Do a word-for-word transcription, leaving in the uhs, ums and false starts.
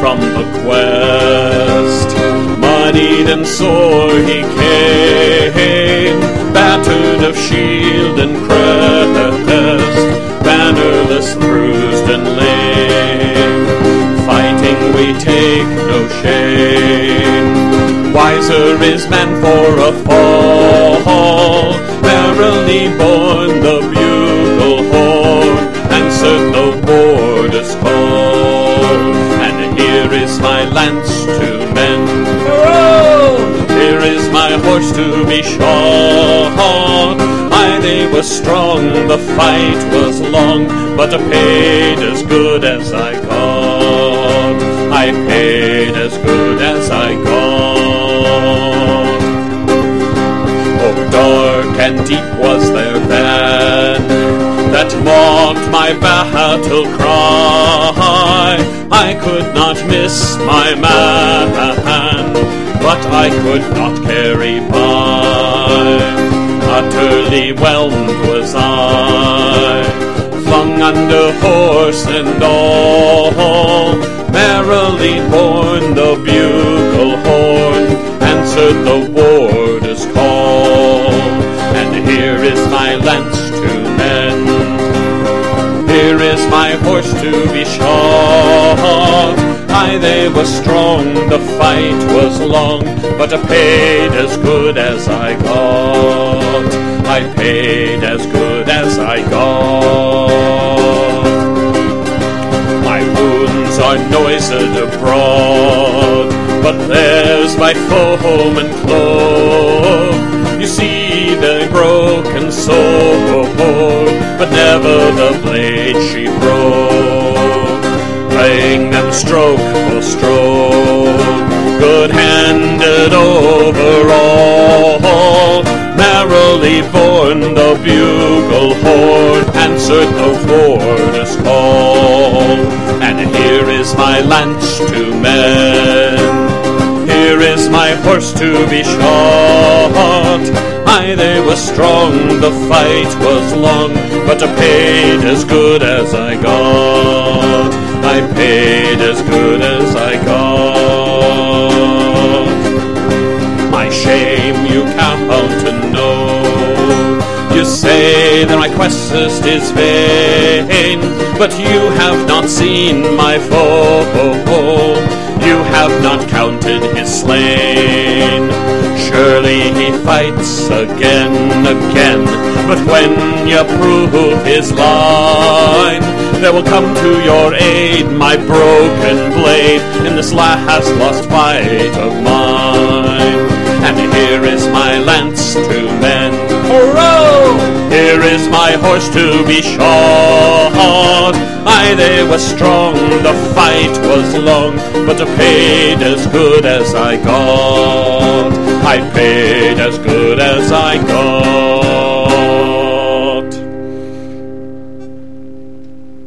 from the quest. Muddied and sore he came, battered of shield and crest, bannerless, bruised and lame. Fighting we take no shame. Wiser is man for a fall. Merrily born the bugle horn answered the warder's call. And here is my lance to mend. Hurrah! Here is my horse to be shod. Aye, they were strong, the fight was long, but I paid as good as I got. I paid as good as I got. Oh, dark and deep was their band that mocked my battle cry. I could not miss my man, but I could not carry by. Utterly whelmed was I, flung under horse and all. Merrily borne the bugle horn answered the warder's call. And here is my lance to mend. Here is my horse to be shod. Aye, they were strong, the fight was long, but I paid as good as I got. I paid as good as I got. My wounds are noised abroad, but there's my foeman clove. You see the broken sword, but never the blade she broke. Playing them stroke for stroke, good-handed over all. Merrily born the bugle horn answered the warder's call. And here is my lance to mend. Here is my horse to be shod. Aye, they were strong, the fight was long, but I paid as good as I got. I paid as good as I got. My shame you count to know. You say that my quest is vain, but you have not seen my foe. You have not counted his slain. Surely he fights again, again, but when you prove his line, there will come to your aid my broken blade in this last lost fight of mine. And here is my lance to mend. Hurrah! Here is my horse to be shod. Aye, they were strong, the fight was long, but I paid as good as I got. I paid as good as I got.